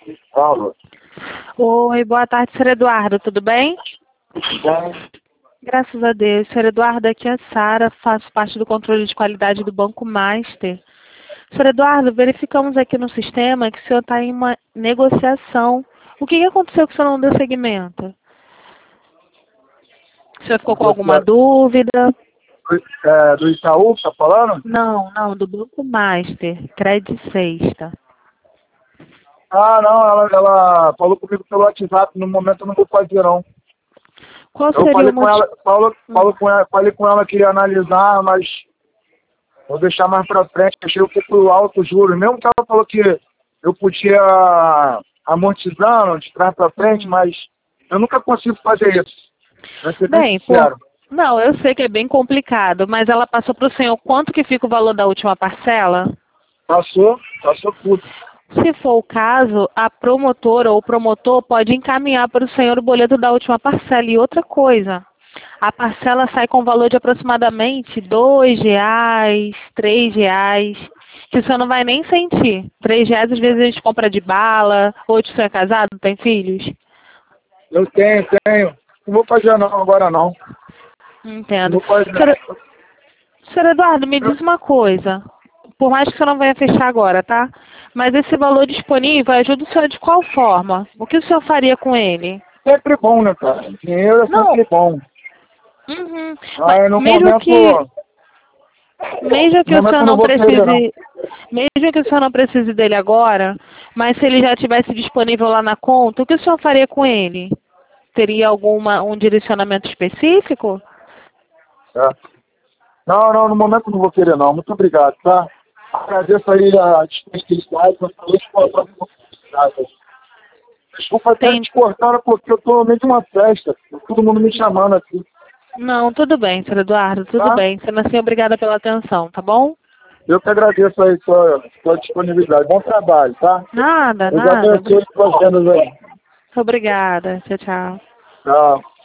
Fala. Oi, boa tarde, senhor Eduardo, tudo bem? Bem, Graças a Deus. Senhor Eduardo, aqui é a Sara, faço parte do controle de qualidade do Banco Master. Senhor Eduardo, verificamos aqui no sistema que o senhor está em uma negociação. O que aconteceu que o senhor não deu seguimento? O senhor ficou com alguma dúvida? do Itaú, tá falando? Não, do Banco Master, crédito sexta. Ah, não, ela falou comigo pelo WhatsApp, no momento eu não vou fazer não. Qual Eu seria falei o com ela, motivo? falei com ela que ia analisar, mas vou deixar mais pra frente, achei um pouco alto os juros. Mesmo que ela falou que eu podia amortizando de trás pra frente, mas eu nunca consigo fazer isso. Pra ser bem Bem, sincero. não, eu sei que é bem complicado, mas ela passou para o senhor quanto que fica o valor da última parcela? Passou tudo. Se for o caso, a promotora ou o promotor pode encaminhar para o senhor o boleto da última parcela. E outra coisa, a parcela sai com valor de aproximadamente R$ 2, R$ 3, que o senhor não vai nem sentir. R$ 3 às vezes a gente compra de bala, ou se o senhor é casado, tem filhos? Eu tenho. Não vou fazer não, agora não. Não Entendo. vou fazer. Senhor Eduardo, me diz uma coisa. Por mais que você não venha fechar agora, tá? Mas esse valor disponível ajuda o senhor de qual forma? O que o senhor faria com ele? Sempre bom, né, cara? Dinheiro é Não. sempre bom. Uhum. Mas Aí no mesmo momento que o senhor eu não não vou querer não. precise, mesmo que o senhor não precise dele agora, mas se ele já tivesse disponível lá na conta, o que o senhor faria com ele? Teria um direcionamento específico? Tá? Não, no momento eu não vou querer não. Muito obrigado, tá? Agradeço aí a disponibilidade, eu falei de colocar uma oportunidade. Desculpa até Tem. te cortar, porque eu tô no meio de uma festa. Todo mundo me chamando aqui, Não, tudo bem, senhor Eduardo, tudo tá? bem. Sendo assim, obrigada pela atenção, tá bom? Eu que agradeço aí sua disponibilidade. Bom trabalho, tá? Nada, Eu já nada. abençoe suas vendas aí. Obrigada. Tchau, tchau. Tchau.